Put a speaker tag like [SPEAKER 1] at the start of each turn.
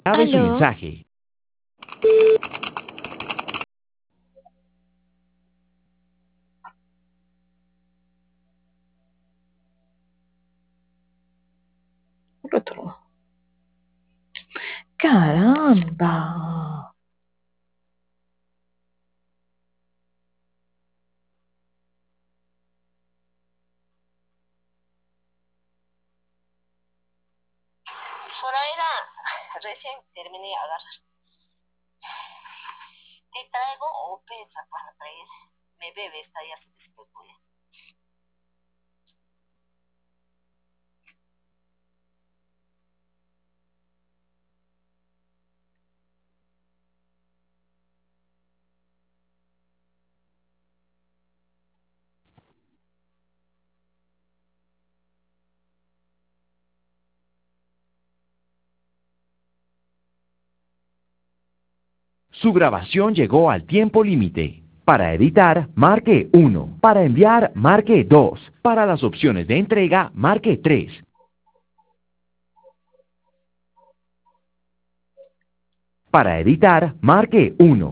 [SPEAKER 1] Grabe su
[SPEAKER 2] Aló,
[SPEAKER 1] mensaje.
[SPEAKER 3] Otro. Caramba.
[SPEAKER 4] Zoraida, recién terminé de agarrar. Te traigo o pesa para traer. Me bebe esta ya se despegó ya.
[SPEAKER 1] Su grabación llegó al tiempo límite. Para editar, marque 1. Para enviar, marque 2. Para las opciones de entrega, marque 3. Para editar, marque 1.